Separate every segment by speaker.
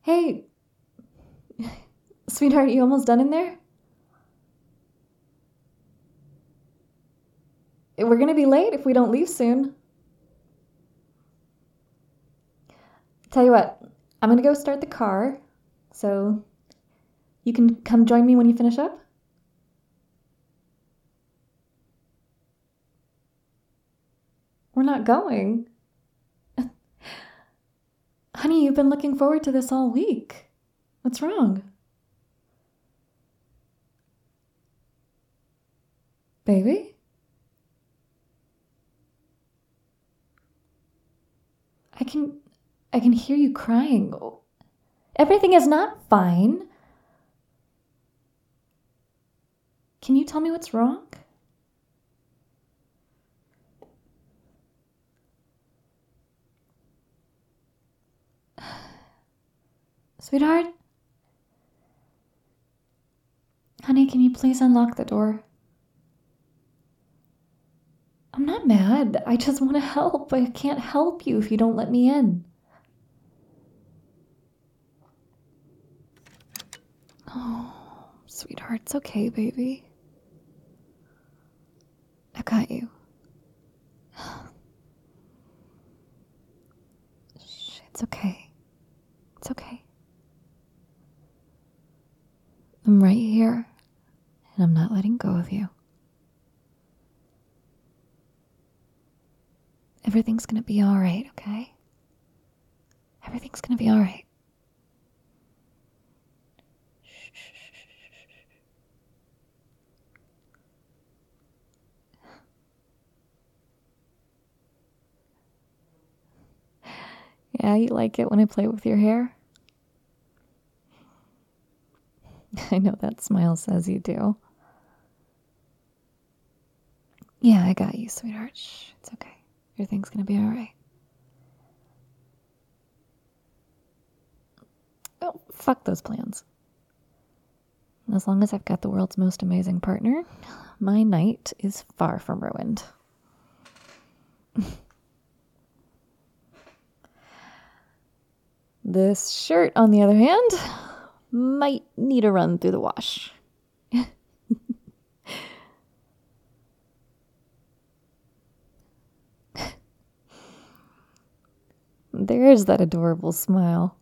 Speaker 1: Hey, sweetheart, you almost done in there? We're gonna be late if we don't leave soon. Tell you what, I'm gonna go start the car, so you can come join me when you finish up? We're not going. Honey, you've been looking forward to this all week. What's wrong? Baby? I can I can hear you crying. Everything is not fine. Can you tell me what's wrong? Sweetheart? Honey, can you please unlock the door? I'm not mad. I just want to help. I can't help you if you don't let me in. Oh, sweetheart, it's okay, baby. I got you. Shh, it's okay. It's okay. I'm right here, and I'm not letting go of you. Everything's gonna be alright, okay? Everything's gonna be alright. Yeah, you like it when I play with your hair? I know that smile says you do. Yeah, I got you, sweetheart. Shh, it's okay. Everything's gonna be alright. Oh, fuck those plans. As long as I've got the world's most amazing partner, my night is far from ruined. This shirt, on the other hand, might need a run through the wash. There's that adorable smile.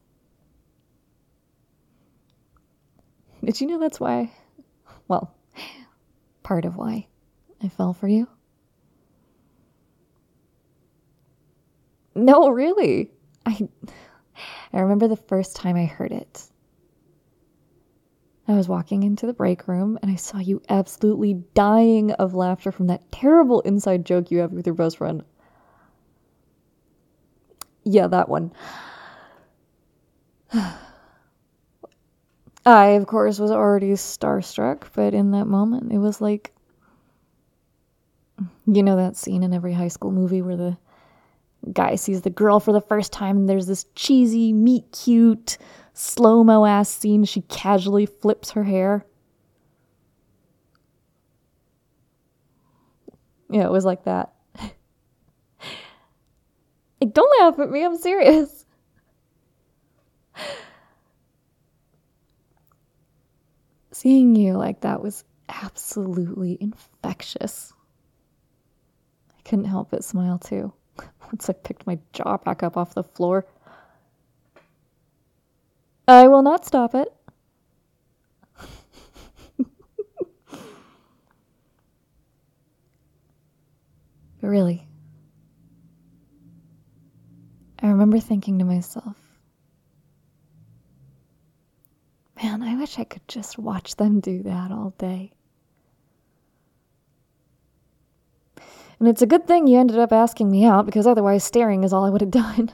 Speaker 1: Did you know that's why? Well, part of why I fell for you? No, really. I remember the first time I heard it. I was walking into the break room and I saw you absolutely dying of laughter from that terrible inside joke you have with your best friend. Yeah, that one. I, of course, was already starstruck, but in that moment, it was like, you know, that scene in every high school movie where the guy sees the girl for the first time and there's this cheesy, meet cute, slow-mo ass scene. She casually flips her hair. Yeah, it was like that. Like, don't laugh at me, I'm serious. Seeing you like that was absolutely infectious. I couldn't help but smile too, once I picked my jaw back up off the floor. I will not stop it. But really, I remember thinking to myself, man, I wish I could just watch them do that all day. And it's a good thing you ended up asking me out, because otherwise staring is all I would have done.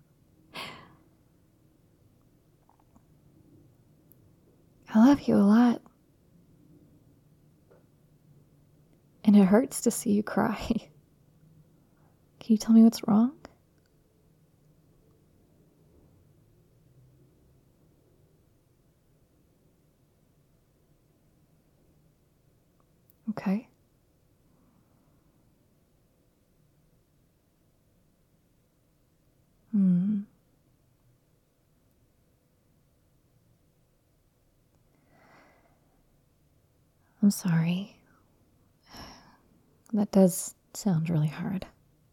Speaker 1: I love you a lot. And it hurts to see you cry. Can you tell me what's wrong? Okay. Hmm. I'm sorry. That does sound really hard.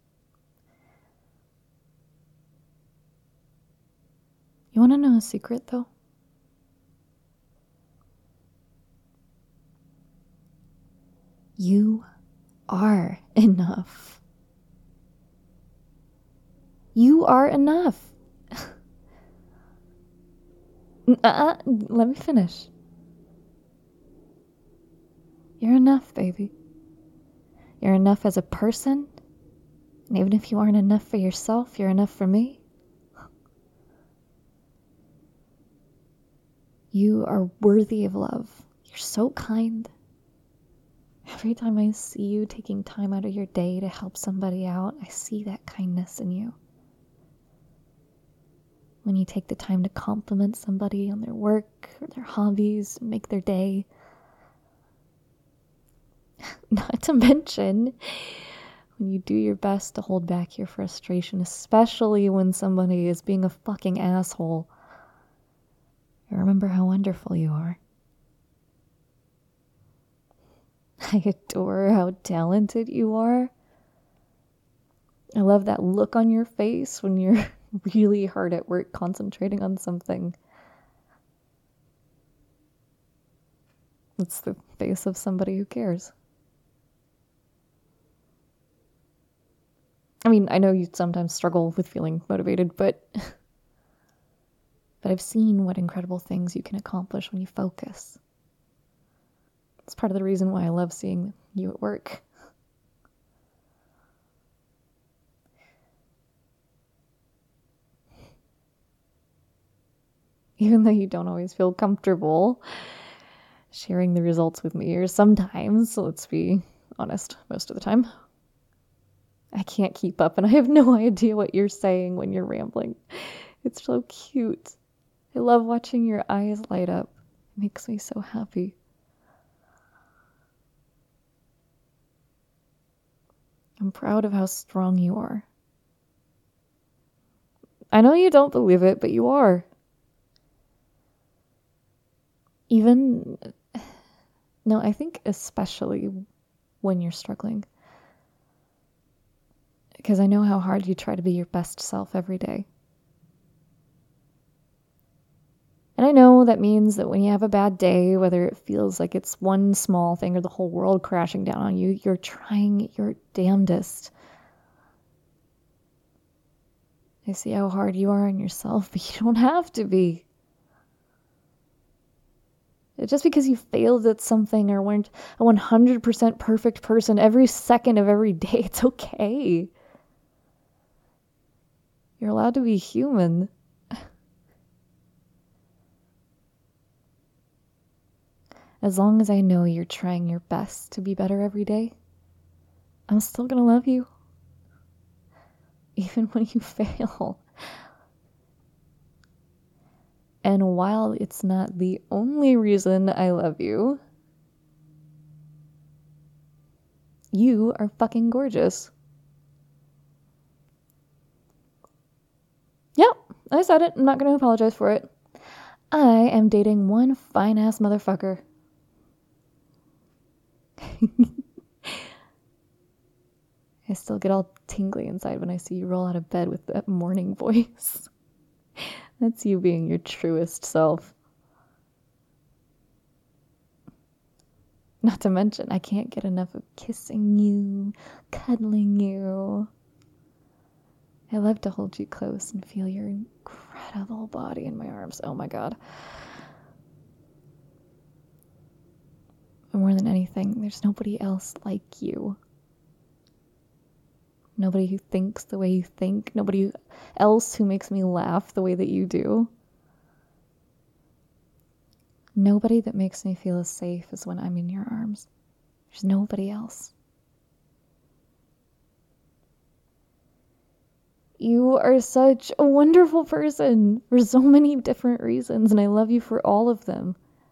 Speaker 1: You want to know a secret, though? You are enough. You are enough. Let me finish. You're enough, baby. You're enough as a person. And even if you aren't enough for yourself, you're enough for me. You are worthy of love. You're so kind. Every time I see you taking time out of your day to help somebody out, I see that kindness in you. When you take the time to compliment somebody on their work or their hobbies, make their day. Not to mention, when you do your best to hold back your frustration, especially when somebody is being a fucking asshole. I remember how wonderful you are. I adore how talented you are. I love that look on your face when you're really hard at work concentrating on something. It's the face of somebody who cares. I mean, I know you sometimes struggle with feeling motivated, but I've seen what incredible things you can accomplish when you focus. It's part of the reason why I love seeing you at work. Even though you don't always feel comfortable sharing the results with me, or sometimes, let's be honest, most of the time, I can't keep up and I have no idea what you're saying when you're rambling. It's so cute. I love watching your eyes light up. It makes me so happy. I'm proud of how strong you are. I know you don't believe it, but you are. I think especially when you're struggling. Because I know how hard you try to be your best self every day. And I know that means that when you have a bad day, whether it feels like it's one small thing or the whole world crashing down on you, you're trying your damnedest. I see how hard you are on yourself, but you don't have to be. Just because you failed at something or weren't a 100% perfect person every second of every day, it's okay. You're allowed to be human. As long as I know you're trying your best to be better every day, I'm still gonna love you. Even when you fail. And while it's not the only reason I love you, you are fucking gorgeous. Yep, I said it. I'm not going to apologize for it. I am dating one fine-ass motherfucker. I still get all tingly inside when I see you roll out of bed with that morning voice. That's you being your truest self. Not to mention, I can't get enough of kissing you, cuddling you. I love to hold you close and feel your incredible body in my arms. Oh my God. But more than anything, there's nobody else like you. Nobody who thinks the way you think. Nobody else who makes me laugh the way that you do. Nobody that makes me feel as safe as when I'm in your arms. There's nobody else. You are such a wonderful person for so many different reasons, and I love you for all of them.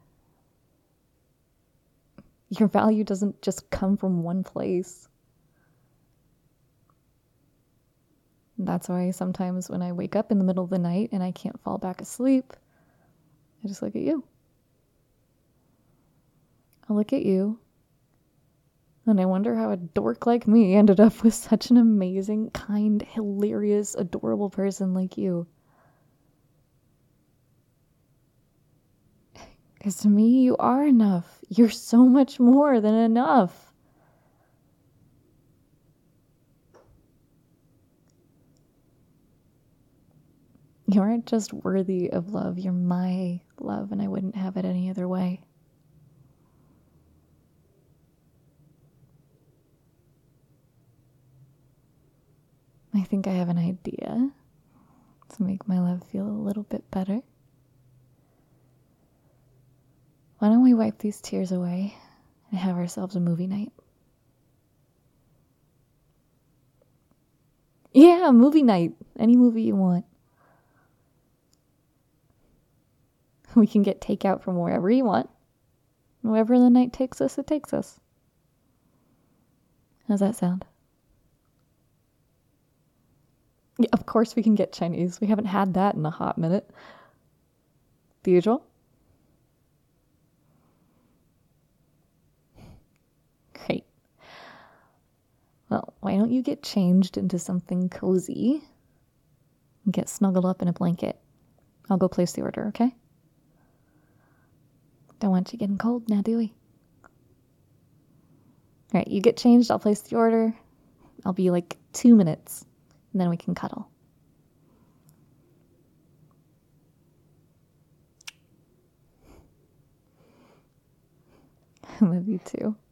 Speaker 1: Your value doesn't just come from one place. And that's why sometimes when I wake up in the middle of the night and I can't fall back asleep, I just look at you. I look at you, and I wonder how a dork like me ended up with such an amazing, kind, hilarious, adorable person like you. Because to me, you are enough. You're so much more than enough. You aren't just worthy of love, you're my love, and I wouldn't have it any other way. I think I have an idea to make my love feel a little bit better. Why don't we wipe these tears away and have ourselves a movie night? Yeah, movie night. Any movie you want. We can get takeout from wherever you want. Wherever the night takes us, it takes us. How's that sound? Yeah, of course we can get Chinese. We haven't had that in a hot minute. The usual? Great. Well, why don't you get changed into something cozy and get snuggled up in a blanket? I'll go place the order, okay? Don't want you getting cold now, do we? All right, you get changed. I'll place the order. I'll be like 2 minutes, and then we can cuddle. I love you too.